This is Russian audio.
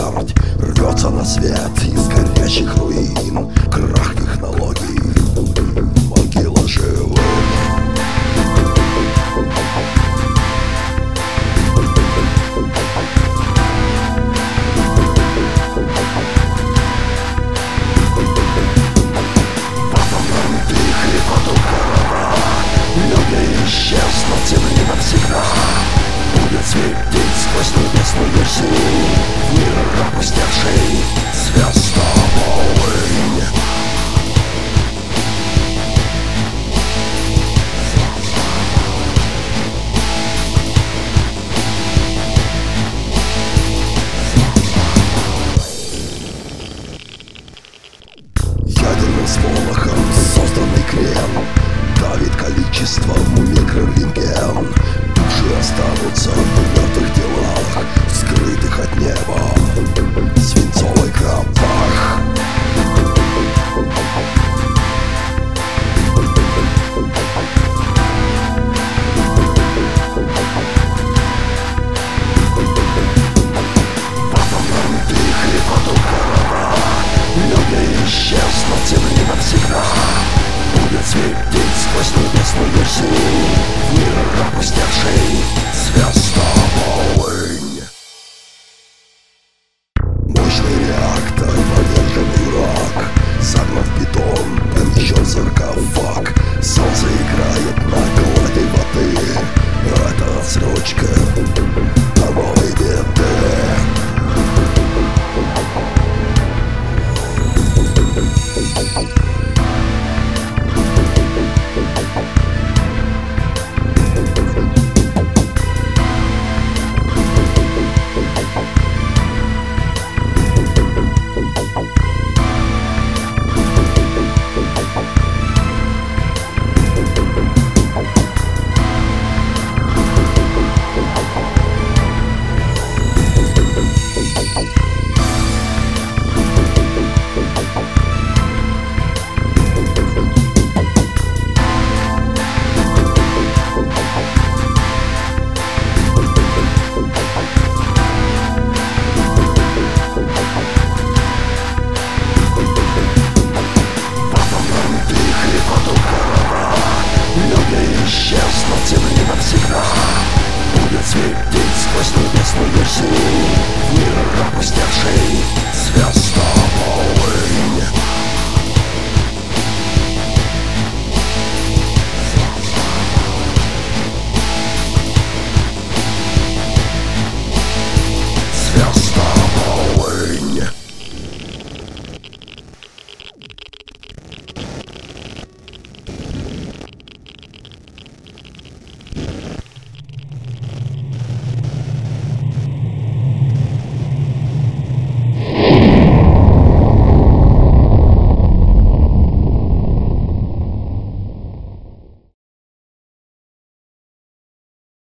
смерть рвется на свет из горящих руин. Крах технологий, могила живых. Исчезнут земли навсегда. Будет светить сквозь небесную синь. Мир опустевший, звездолонь. Ядерным сполохом созданный крем давит количеством микрорентген. Души останутся в мертвых телах, скрытых от неба свинцовый кропах. В атомном вихре поток корабля люди исчезнут земли навсегда. Будет светить сквозь небесную синь. Мир опустевший, звездолонь. Мощный реактор, поверженный враг, загнан в бетон, помещен в саркофаг. Солнце играет на глади воды. Это отсрочка новой беды. Исчезнут земли навсегда. Будет светить сквозь небесную синь. Мир опустевший, звездолонь. Звездолонь.